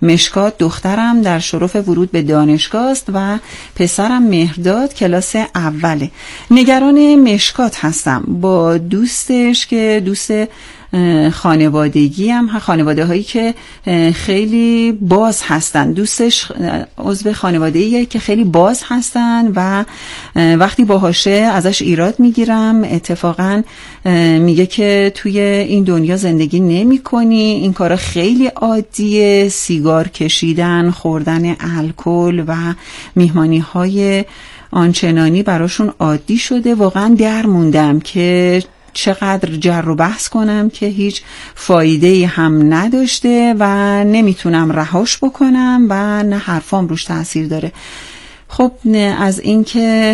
مشکات دخترم در شرف ورود به دانشگاه است و پسرم مهرداد کلاس اوله. نگران مشکات هستم. با دوستش که دوست خانوادگی هم، خانواده هایی که خیلی باز هستن، دوستش عضو خانواده‌ایه که خیلی باز هستن و وقتی باهاشه ازش ایراد میگیرم. اتفاقا میگه که توی این دنیا زندگی نمی کنی، این کارا خیلی عادیه، سیگار کشیدن، خوردن الکل و میهمانی های آنچنانی براشون عادی شده. واقعا در موندم که چقدر جر و بحث کنم که هیچ فایده‌ای هم نداشته و نمیتونم رهاش بکنم و نه حرفام روش تأثیر داره. خب از این که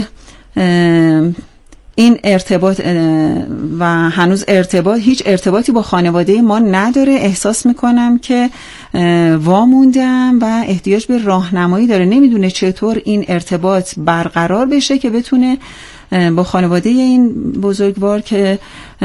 این ارتباط و هنوز هیچ ارتباطی با خانواده ما نداره، احساس میکنم که واموندم و احتیاج به راهنمایی داره. نمیدونه چطور این ارتباط برقرار بشه که بتونه با خانواده این بزرگوار که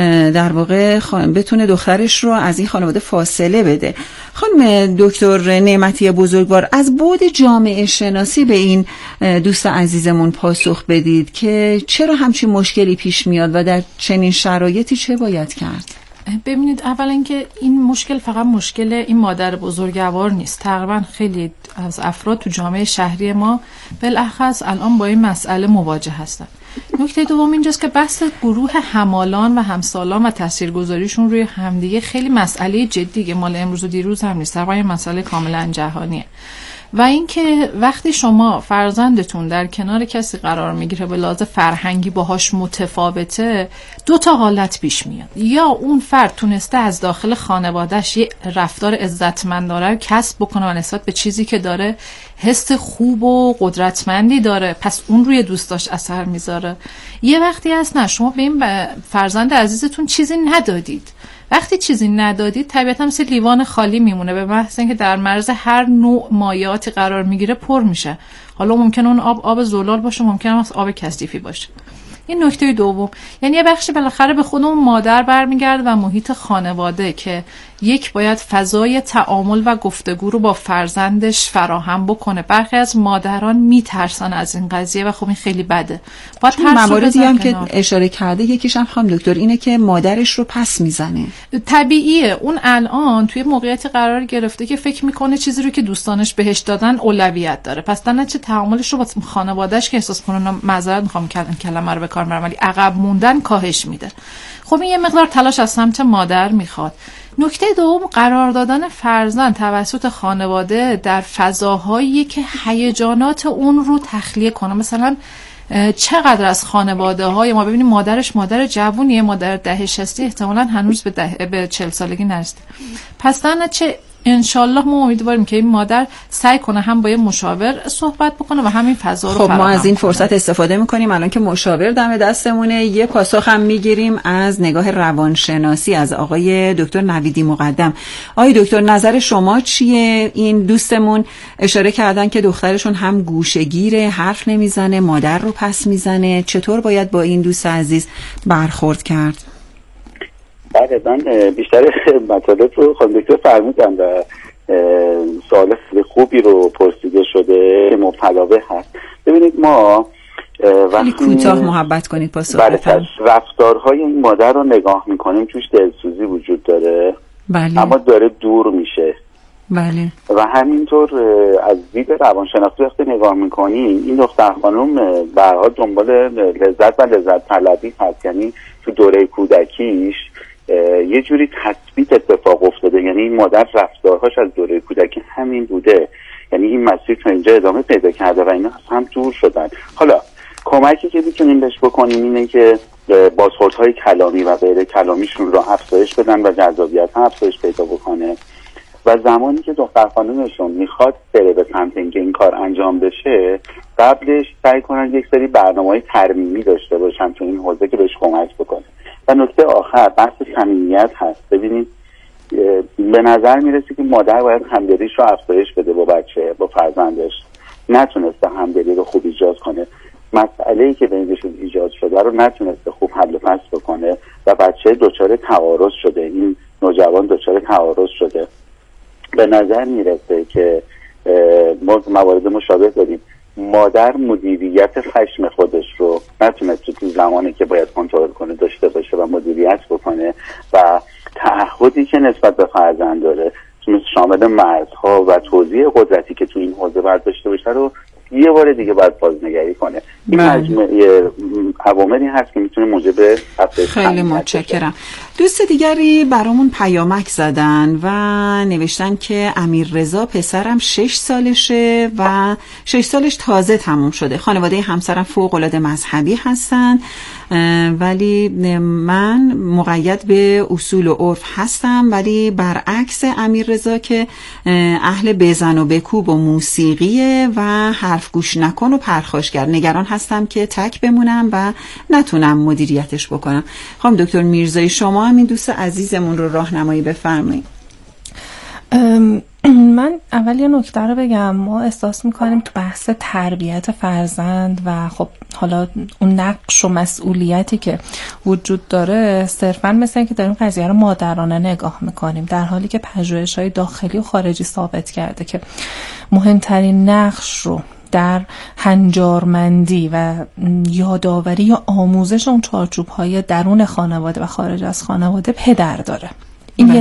در واقع بتونه دخترش رو از این خانواده فاصله بده. خانم دکتر نعمتی بزرگوار، از بعد جامعه شناسی به این دوست عزیزمون پاسخ بدید که چرا همچین مشکلی پیش میاد و در چنین شرایطی چه باید کرد؟ ببینید، اولا اینکه این مشکل فقط مشکل این مادر بزرگوار نیست. تقریبا خیلی از افراد تو جامعه شهری ما بالاخص الان با این مسئله مواجه هستن. نکته دوم اینجاست که بحث گروه همالان و همسالان و تاثیرگذاریشون روی همدیگه خیلی مسئله جدیه، مال امروز و دیروز هم نیست، تقریبا مسئله کاملا جهانیه. و اینکه وقتی شما فرزندتون در کنار کسی قرار میگیره به لحاظ فرهنگی باهاش متفاوته، دو تا حالت پیش میاد. یا اون فرد تونسته از داخل خانوادهش یه رفتار عزتمندانه کسب بکنه و نسبت به چیزی که داره حس خوب و قدرتمندی داره، پس اون روی دوستاش اثر میذاره. یه وقتی هست نه، شما به این فرزند عزیزتون چیزی ندادید. وقتی چیزی ندادید طبیعتا مثل لیوان خالی میمونه، به محض اینکه در معرض هر نوع مایعاتی قرار میگیره پر میشه. حالا ممکنه اون آب زلال باشه، ممکنه آب کثیفی باشه. این نکته دوم. یعنی یه بخشی بالاخره به خود اون مادر برمیگرده و محیط خانواده که یک باید فضای تعامل و گفتگو رو با فرزندش فراهم بکنه. برخی از مادران میترسن از این قضیه و خب این خیلی بده. باید مواردی هم که اشاره کرده یکیش هم خانم دکتر اینه که مادرش رو پس میزنه. طبیعیه، اون الان توی موقعیتی قرار گرفته که فکر میکنه چیزی رو که دوستانش بهش دادن اولویت داره، پس در نتیجه تعاملش رو با خانواده‌اش که احساس کنه، معذرت میخوام کلمه رو به کار میبرم ولی عقب موندن کاهش میده. خب این یه مقدار تلاش از سمت مادر میخواد. نکته دوم، قرار دادن فرزند توسط خانواده در فضاهایی که هیجانات اون رو تخلیه کنه. مثلا چقدر از خانواده های ما ببینیم مادرش مادر جوونیه، مادر 10-60 احتمالاً هنوز به 40 سالگی نرسیده. پس در نتیجه انشالله ما امیدواریم که این مادر سعی کنه هم با یه مشاور صحبت بکنه و همین فضا رو خب ما از این فرصت استفاده میکنیم الان که مشاور دم دستمونه، یه پاسخ هم میگیریم از نگاه روانشناسی از آقای دکتر نویدی مقدم. آقای دکتر، نظر شما چیه؟ این دوستمون اشاره کردن که دخترشون هم گوشه‌گیره، حرف نمیزنه، مادر رو پس میزنه. چطور باید با این دوست عزیز برخورد کرد؟ بله، من بیشتر مطالب رو خانم دکتر فرمودن و سوال خوبی رو پرسیده شده که مبتلا به هست. ببینید ما خیلی کوتاه محبت کنید پاسخ بدید. رفتارهای این مادر رو نگاه میکنیم توش دلسوزی وجود داره. بله. اما داره دور میشه. بله. و همینطور از دید روانشناسی وقتی نگاه میکنیم این دختر خانم به هر حال دنبال لذت و لذت طلبی هست. یعنی تو دوره کودکیش یه جوری تثبیت اتفاق افتاده، یعنی این مادر رفتارهاش از دوره کودکی همین بوده، یعنی این مسیر تا اینجا ادامه پیدا کرده و اینا هم دور شدن. حالا کمکی که میتونیم بهش بکنیم اینه که بازخوردهای کلامی و غیر کلامیشون رو افزایش بدن و جذابیت هم افزایش پیدا بکنه و زمانی که دختر خانومشون میخواد بره به سمت اینکه این کار انجام بشه قبلش سعی کنن یک سری برنامه‌های ترمیمی داشته باشن تو این حوزه که بهش کمک بکنه. و نکته آخر بحث صمیمیت هست. ببینید به نظر میرسه که مادر باید همدلیش رو افزایش بده با بچه، با فرزندش. نتونسته همدلی رو خوب ایجاد کنه، مسئله‌ای که بینشون ایجاد شده رو نتونسته خوب حل و فصل بکنه و بچه دچار تعارض شده، این نوجوان دچار تعارض شده به نظر میرسه که ما موارد مشابه داریم. مادر مدیریت خشم خودش رو نتونست تو زمانی که باید کنترل کنه داشته باشه و مدیریت بکنه و تعهدی که نسبت به فرزند داره شامل مرزها و توزیع قدرتی که تو این حوزه باید داشته باشه رو یه بار دیگه باید بازنگری کنه. این مجموعه عواملی هست که میتونه موجب افزایش. خیلی متشکرم. دوست دیگری برامون پیامک زدن و نوشتن که امیررضا پسرم 6 سالشه و 6 سالش تازه تموم شده. خانواده همسرم فوق‌العاده مذهبی هستن ولی من مقید به اصول و عرف هستم، ولی برعکس امیررضا که اهل بزن و بکوب و موسیقیه و حرف گوش نکن و پرخاشگر، نگران هستم که تک بمونم و نتونم مدیریتش بکنم. خانم دکتر میرزایی شما همین دوست عزیزمون رو راهنمایی بفرمایید. من اول یه نکته رو بگم. ما احساس میکنیم تو بحث تربیت فرزند و خب حالا اون نقش و مسئولیتی که وجود داره صرفاً مثل این که داریم قضیه رو مادرانه نگاه میکنیم، در حالی که پژوهش‌های داخلی و خارجی ثابت کرده که مهمترین نقش رو در هنجارمندی و یادآوری یا آموزش اون چارچوب‌های درون خانواده و خارج از خانواده پدر داره. این یه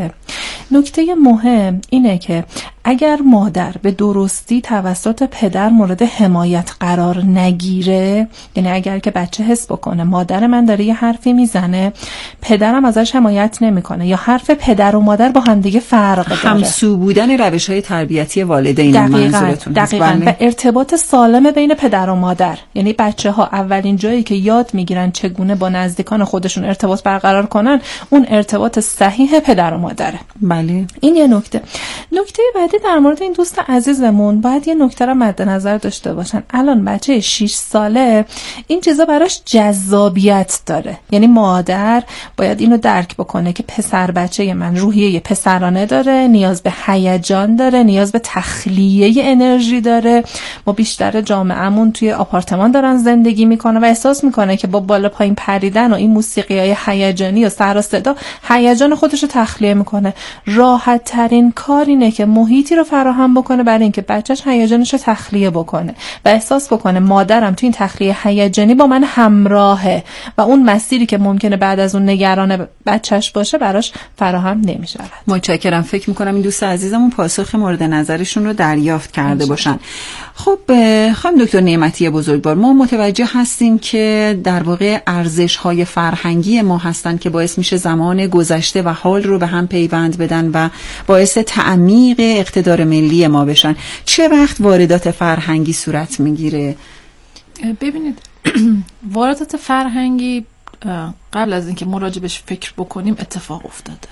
نکته مهم اینه که اگر مادر به درستی توسط پدر مورد حمایت قرار نگیره، یعنی اگر که بچه حس بکنه مادر من داره یه حرفی میزنه پدرم ازش حمایت نمیکنه یا حرف پدر و مادر با هم دیگه فرق داره، همسو بودن روش‌های تربیتی والدین منظورتون دقیقاً و ارتباط سالم بین پدر و مادر، یعنی بچه‌ها اولین جایی که یاد میگیرن چگونه با نزدیکان خودشون ارتباط برقرار کنن اون ارتباط صحیح پدر و مادره. بله. این یه نکته بعدی در مورد این دوست عزیزمون باید یه نکته رو مد نظر داشته باشن. الان بچه 6 ساله این چیزا براش جذابیت داره، یعنی مادر باید اینو درک بکنه که پسر بچه من روحیه پسرانه داره، نیاز به هیجان داره، نیاز به تخلیه انرژی داره. ما بیشتر جامعهمون توی آپارتمان دارن زندگی میکنه و احساس میکنه که با بالا پایین پریدن و این موسیقیای هیجانی و سر و صدا هیجان خودش رو تخلیه میکنه. راحت ترین کار اینه که محیطی رو فراهم بکنه برای اینکه بچه‌ش هیجانش رو تخلیه بکنه و احساس بکنه مادرم تو این تخلیه هیجانی با من همراهه و اون مسیری که ممکنه بعد از اون نگران بچه‌ش باشه براش فراهم نمیشه. متشکرم. فکر میکنم این دوست عزیزمون پاسخ مورد نظرشون رو دریافت کرده باشن. خب خانم دکتر نعمتی بزرگوار، ما متوجه هستیم که در واقع ارزش‌های فرهنگی ما هستن که باعث میشه زمان گذشته و حال رو به هم پیوند بدن و باعث تعمیق اقتدار ملی ما بشن. چه وقت واردات فرهنگی صورت میگیره؟ ببینید واردات فرهنگی قبل از اینکه ما راجبش فکر بکنیم اتفاق افتاده.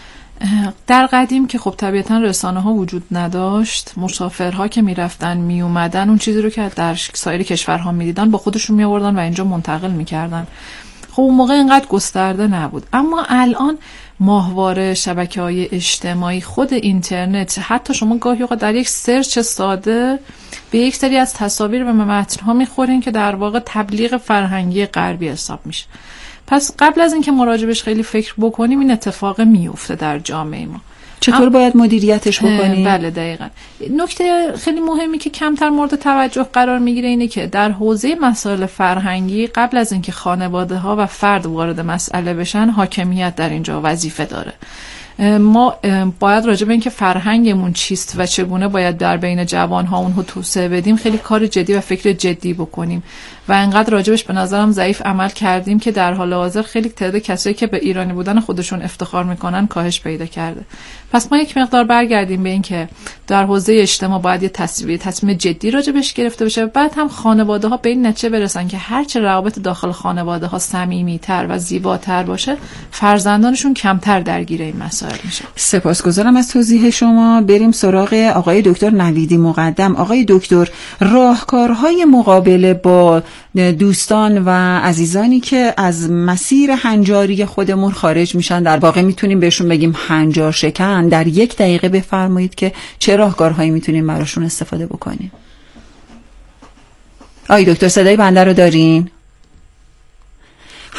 در قدیم که خب طبیعتا رسانه ها وجود نداشت، مسافرها که میرفتن میومدن اون چیزی رو که در سایر کشورها میدیدن با خودشون میآوردن و اینجا منتقل میکردن. خب اون موقع اینقدر گسترده نبود، اما الان ماهواره، شبکه‌های اجتماعی، خود اینترنت، حتی شما گاهی اوقات در یک سرچ ساده به یک سری از تصاویر و متن‌ها میخورین که در واقع تبلیغ فرهنگی غربی حساب میشه. پس قبل از اینکه مراجبش خیلی فکر بکنیم این اتفاق میفته در جامعه ما. چطور باید مدیریتش بکنیم؟ بله دقیقاً. نکته خیلی مهمی که کمتر مورد توجه قرار میگیره اینه که در حوزه مسائل فرهنگی قبل از اینکه خانواده‌ها و فرد وارد مسئله بشن حاکمیت در اینجا وظیفه داره. ما باید راجع به اینکه فرهنگمون چیست و چگونه باید در بین جوان‌ها اونو توسعه بدیم خیلی کار جدی و فکر جدی بکنیم و انقدر راجبش به نظرم ضعیف عمل کردیم که در حال حاضر خیلی تعداد کسایی که به ایرانی بودن خودشون افتخار میکنن کاهش پیدا کرده. پس ما یک مقدار برگردیم به این که در حوزه اجتماع باید یه تصمیم جدی راجبش گرفته بشه. بعد هم خانواده‌ها به این نتیجه برسن که هرچه روابط داخل خانواده‌ها صمیمیت‌تر و زیباتر باشه، فرزندانشون کمتر درگیر این مسائل میشه. سپاسگزارم از توضیح شما. بریم سراغ آقای دکتر نویدی مقدم. آقای دکتر، راهکارهای مقابله با دوستان و عزیزانی که از مسیر هنجاری خودمون خارج میشن، در واقع میتونیم بهشون بگیم هنجار شکن، در 1 دقیقه بفرمایید که چه راهکارهایی میتونیم براشون استفاده بکنیم؟ آقای دکتر صدای بنده رو دارین؟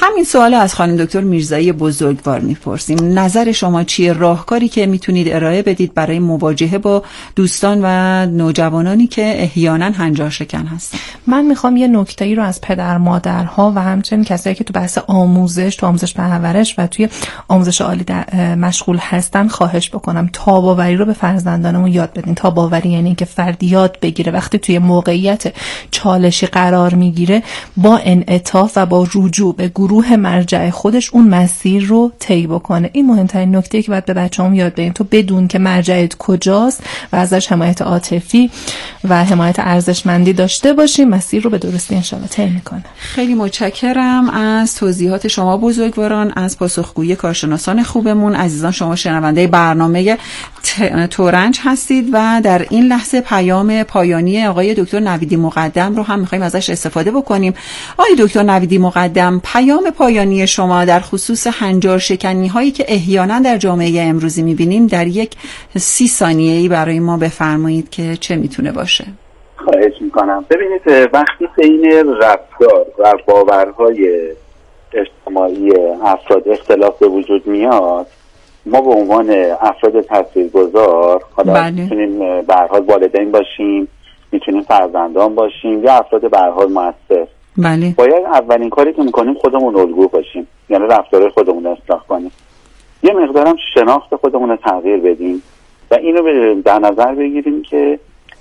همین سوال از خانم دکتر میرزایی بزرگوار میپرسیم. نظر شما چیه؟ راهکاری که میتونید ارائه بدید برای مواجهه با دوستان و نوجوانانی که احیانا هنجار شکن هستن؟ من میخوام یه نکته‌ای رو از پدر مادرها و همچنین کسایی که تو بحث آموزش پرورش و توی آموزش عالی مشغول هستن خواهش بکنم. تاب‌آوری رو به فرزندانمون یاد بدین. تاب‌آوری یعنی اینکه فرد یاد بگیره وقتی توی موقعیت چالشی قرار میگیره با انعطاف و با رجوع به گروه مرجع خودش اون مسیر رو طی بکنه. این مهمترین نکته‌ای که باید به بچه‌هام یاد بدیم. تو بدون که مرجعت کجاست و ازش حمایت عاطفی و حمایت ارزشمندی داشته باشیم، مسیر رو به درستی ان شاءالله طی میکنه. خیلی متشکرم از توضیحات شما بزرگواران، از پاسخگویی کارشناسان خوبمون. عزیزان، شما شنونده برنامه تورنج هستید و در این لحظه پیام پایانی آقای دکتر نویدی مقدم رو هم می‌خوایم ازش استفاده بکنیم. آقای دکتر نویدی مقدم، پیام پایانی شما در خصوص هنجار شکنی هایی که احیانا در جامعه امروزی می‌بینیم در یک 30 ثانیه‌ای برای ما بفرمایید که چه میتونه باشه؟ خواهش میکنم. ببینید، وقتی بین رفتار و باورهای اجتماعی افراد اختلاف به وجود میاد، ما به عنوان افراد تاثیرگذار، حالا میتونیم به هر حال والدین باشیم، میتونیم فرزندان باشیم یا افراد به هر حال مؤثر، باید اولین کاری که میکنیم خودمون الگو باشیم، یعنی رفتارهای خودمون رو اصلاح کنیم. یه مقدارم شناخت خودمون رو تغییر بدیم و اینو در نظر بگیریم که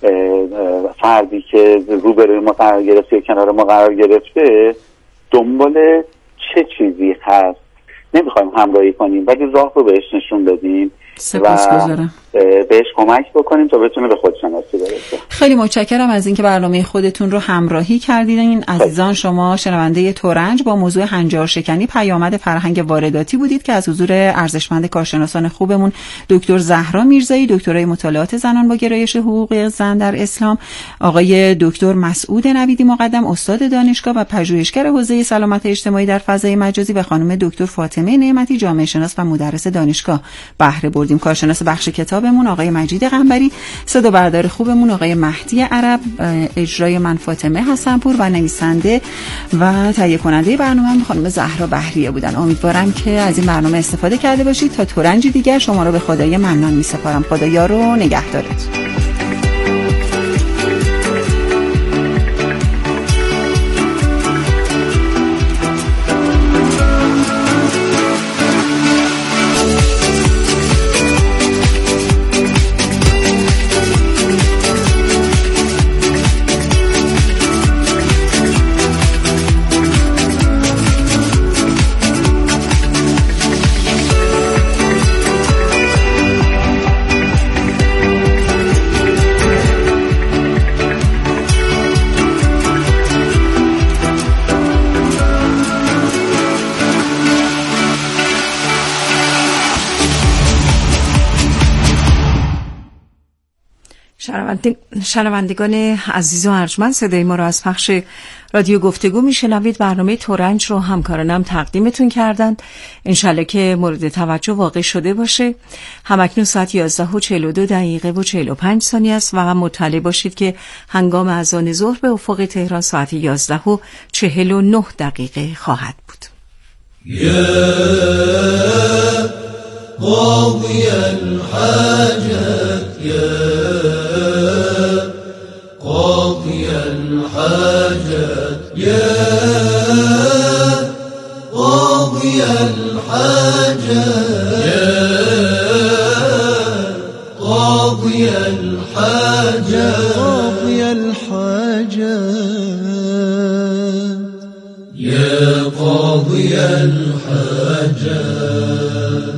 فردی که روبروی ما قرار گرفته یا کنار ما قرار گرفته دنبال چه چیزی هست. نمیخوایم همراهی کنیم ولی راه رو بهش نشون بدیم و بهش کمک بکنیم تا بتونه به خودشناسی برسه. خیلی متشکرم از اینکه برنامه خودتون رو همراهی کردین. عزیزان، شما شنونده تورنج با موضوع هنجار شکنی پیامد فرهنگ وارداتی بودید که از حضور ارزشمند کارشناسان خوبمون دکتر زهرا میرزایی، دکترای مطالعات زنان با گرایش حقوق زن در اسلام، آقای دکتر مسعود نویدی مقدم، استاد دانشگاه و پژوهشگر حوزه سلامت اجتماعی در فضای مجازی، و خانم دکتر فاطمه نعمتی، جامعه شناس و مدرس دانشگاه بهره بردیم. کارشناس بخش کتابمون آقای مجید قنبری، صدا بردار خوبمون آقای مهدی عرب، اجرای من فاطمه حسنپور و نویسنده و تهیه کننده برنامه خانم زهرا بهریه بودن. امیدوارم که از این برنامه استفاده کرده باشید. تا تورنج دیگر شما رو به خدای منان می‌سپارم. خدا یار و نگهدارت. شنوندگان عزیز و ارجمند، صدای ما را از پخش رادیو گفتگو میشنوید. برنامه تورنج رو همکارانم تقدیمتون کردند. انشالله که مورد توجه واقع شده باشه. همکنون ساعت 11:42 و 45 ثانیه است و مطلع باشید که هنگام اذان ظهر به افق تهران ساعت 11:49 خواهد بود. قاضي الحاجات يا قاضي الحاجات يا قاضي الحاجات يا قاضي الحاجات قاضي الحاجات يا قاضي الحاجات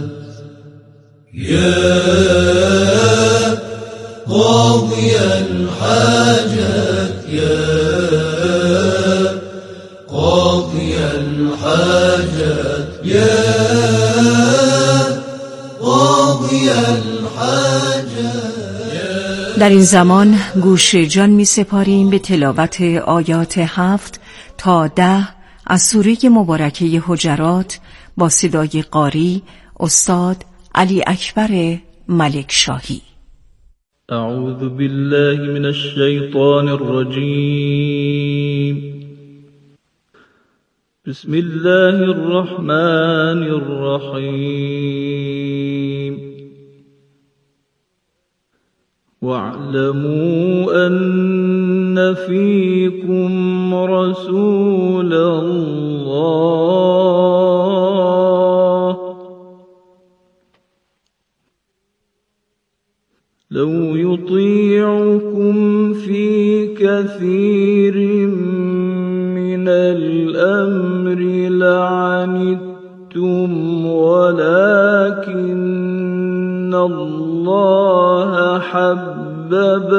يا قاضي الحاجات يا قاضي الحاجات يا قاضي الحاجات. در این زمان گوش جان می سپاریم به تلاوت آیات 7 تا 10 از سوره مبارکه حجرات با صدای قاری استاد علی اکبر ملک شاهی. اعوذ بالله من الشیطان الرجیم. بسم الله الرحمن الرحيم واعلموا أن فيكم رسول الله لو يطيعكم في كثير من الأمر لعنتم ولكن الله حبب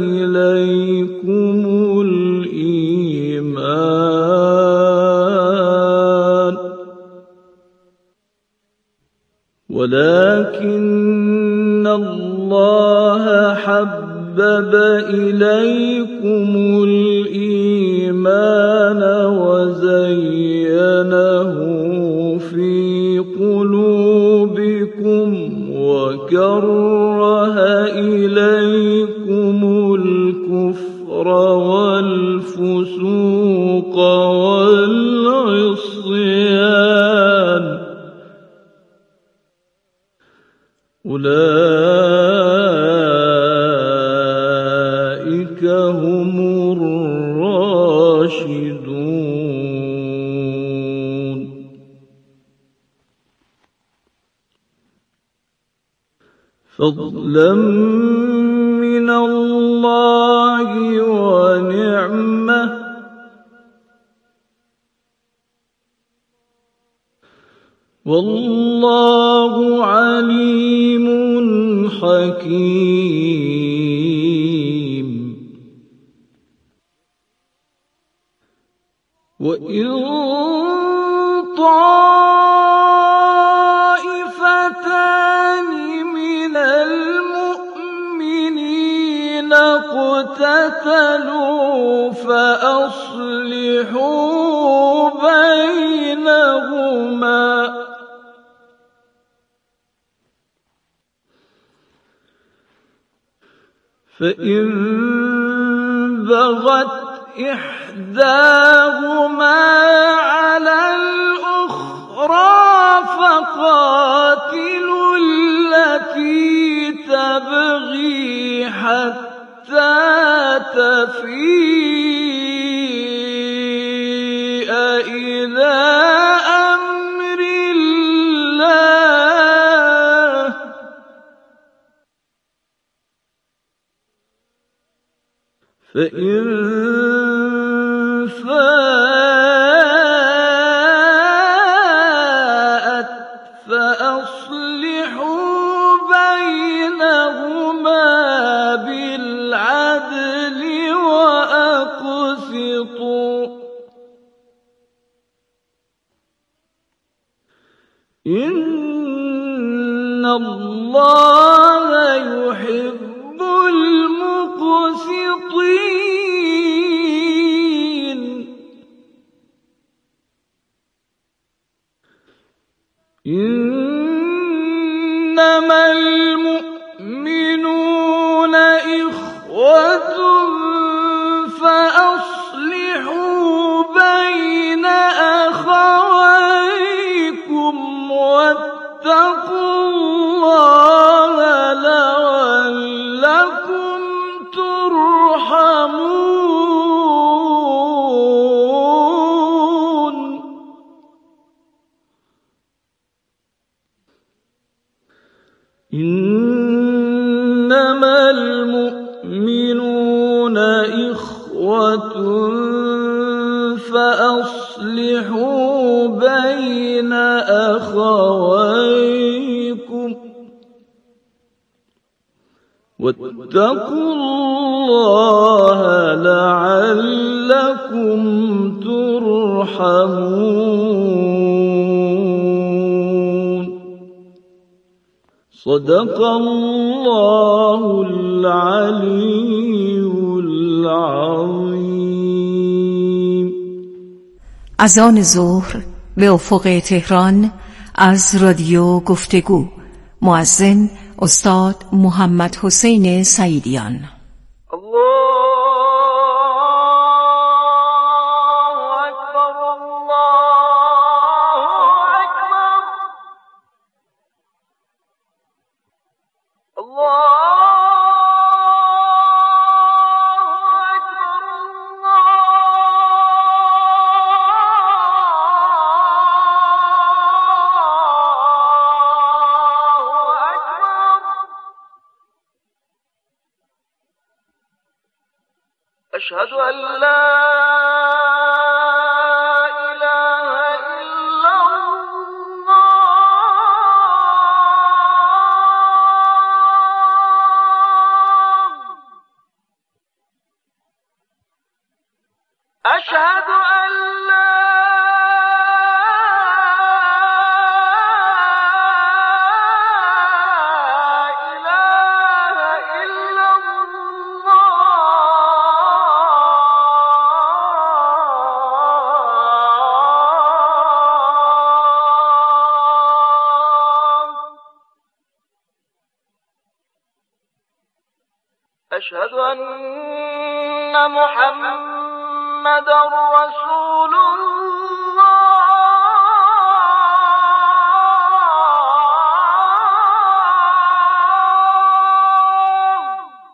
إليكم الإيمان وزينه في قلوبكم وكره إليكم الكفر والفسوق والعصيان أولئك هم الراشدون فضلا من الله ونعمة والله عليم حكيم وإن طائفتان من المؤمنين اقتتلوا فأصلحوا بينهما فإن بغت إحداهما على الأخرى فقاتلوا التي تبغي حتى تفيء إلى أمر الله فإن فاءت فأصلحوا بينهما بالعدل وأقسطوا إن الله يحب المقسطين إنما المؤمنون إخوة فأصلحوا بين أخويكم واتقوا الله لعلكم ترحمون إنما المؤمنون إخوة فأصلحوا بين أخويكم واتقوا الله لعلكم ترحمون صدق الله العلي العظيم. اذان ظهر به افق تهران از رادیو گفتگو. مؤذن استاد محمد حسین سعیدیان. الله اکبر الله أشهد أن لا إله إلا الله أشهد أن لا أشهد أن محمدًا رسول الله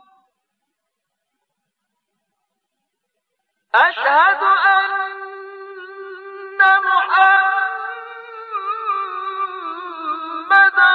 أشهد أن محمدًا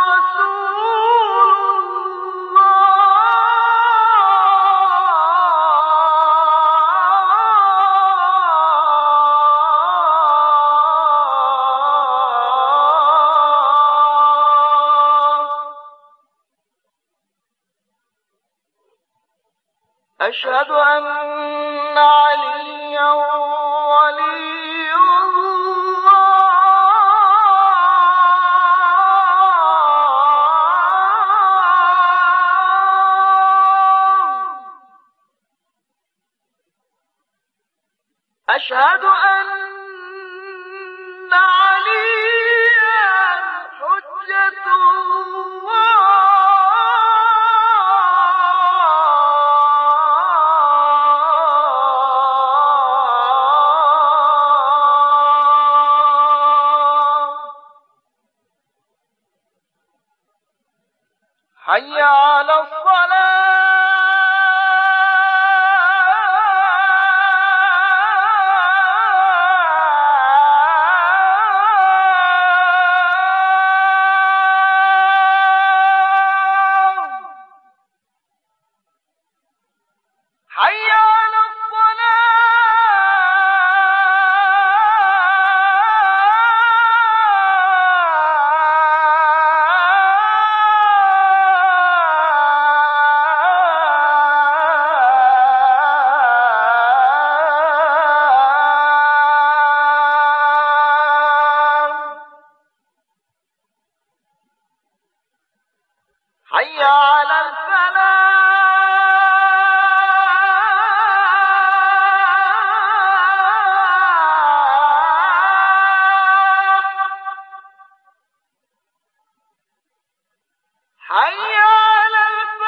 أشهد أن عليا ولي الله أشهد أن عليا حجة حي على الصلاة حي على حي على الفلاح حي على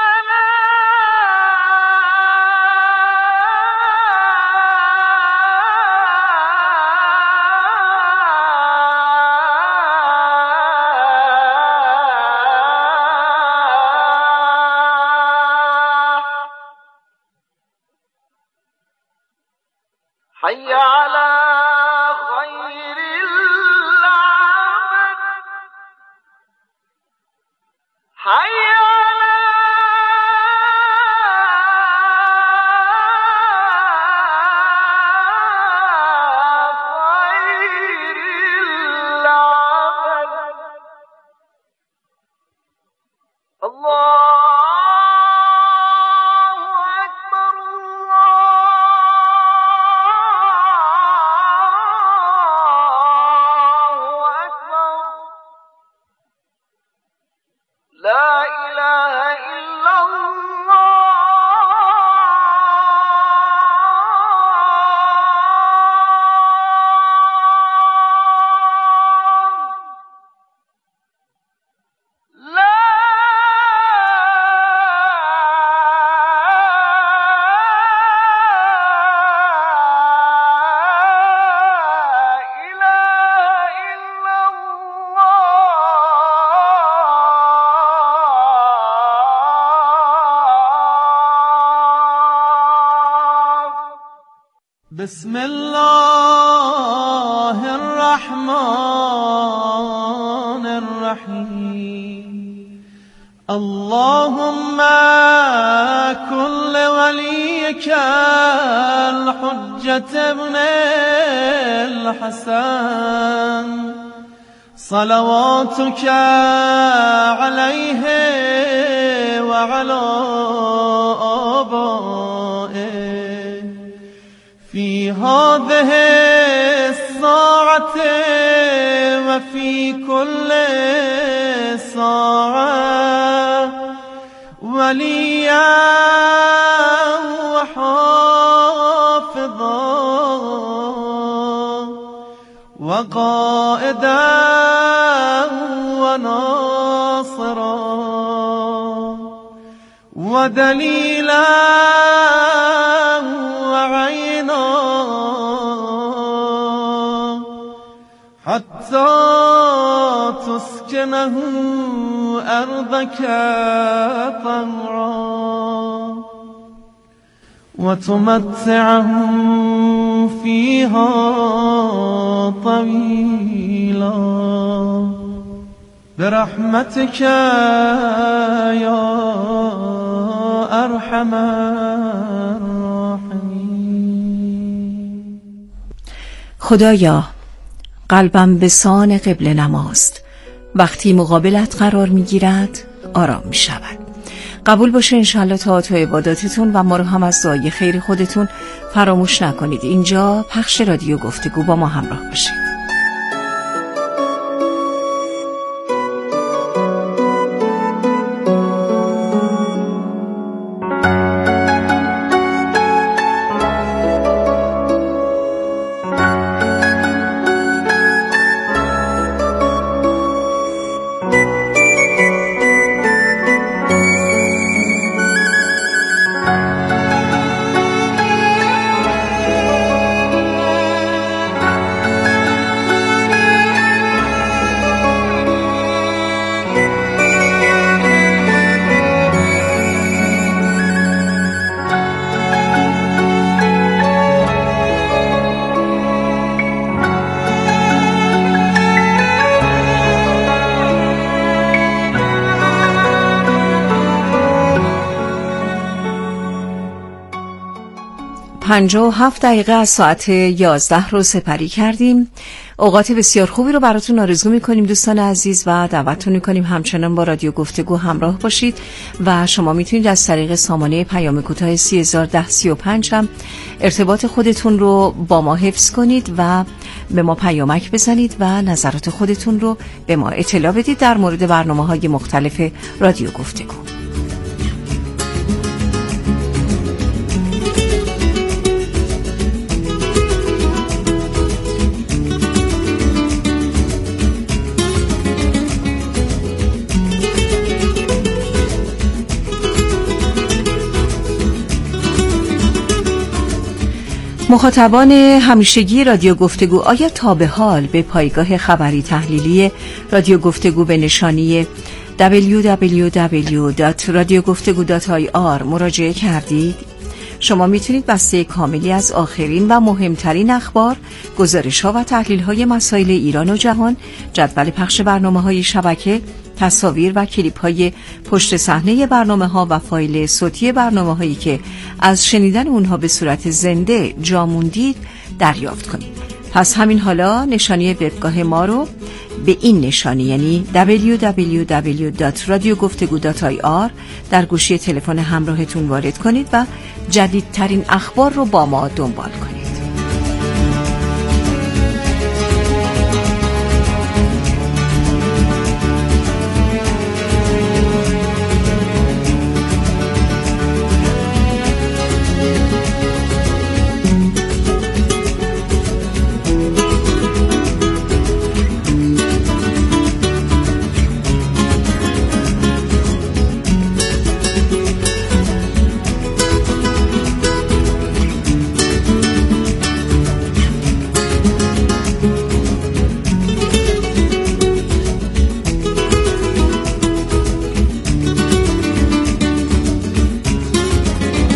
حي على خير العمل حي على خير العمل الله أكبر الله أكبر لا إله إلا الله لا إله إلا الله بسم الله الرحمن الرحيم اللهم كن لوليك حجة ابن الحسن صلواتك عليه وعلى آبائه في هذه الساعة وفي كل ساعة وليا وحافظا وقائدا وناصرا ودليلا وعينا حتى تسكنه أرضك طوعا وتمتعهم فيها طويلا برحمتك يا أرحم الراحمين. خدایا قلبم به سان قبله نماست، وقتی مقابلت قرار میگیرد آرام می شود. قبول باشه انشالله طاعت و عباداتتون و ما رو هم از دعای خیر خودتون فراموش نکنید. اینجا پخش رادیو گفتگو، با ما همراه باشید. پنجاه و 7 دقیقه از ساعت 11 رو سپری کردیم. اوقات بسیار خوبی رو براتون آرزو میکنیم دوستان عزیز و دعوتتون میکنیم همچنان با رادیو گفتگو همراه باشید و شما میتونید از طریق سامانه پیام کوتاه 301035 هم ارتباط خودتون رو با ما حفظ کنید و به ما پیامک بزنید و نظرات خودتون رو به ما اطلاع بدید در مورد برنامه‌های مختلف رادیو گفتگو. مخاطبان همیشگی رادیو گفتگو، آیا تا به حال به پایگاه خبری تحلیلی رادیو گفتگو به نشانی www.radiogoftegu.ir مراجعه کردید؟ شما میتونید بسته کاملی از آخرین و مهمترین اخبار، گزارش‌ها و تحلیل‌های مسائل ایران و جهان، جدول پخش برنامه‌های شبکه، تصاویر و کلیپ‌های پشت صحنه برنامه‌ها و فایل صوتی برنامه‌هایی که از شنیدن اونها به صورت زنده جا موندید دریافت کنید. پس همین حالا نشانی وبگاه ما رو به این نشانی، یعنی www.radiogoftegu.ir در گوشی تلفن همراهتون وارد کنید و جدیدترین اخبار رو با ما دنبال کنید.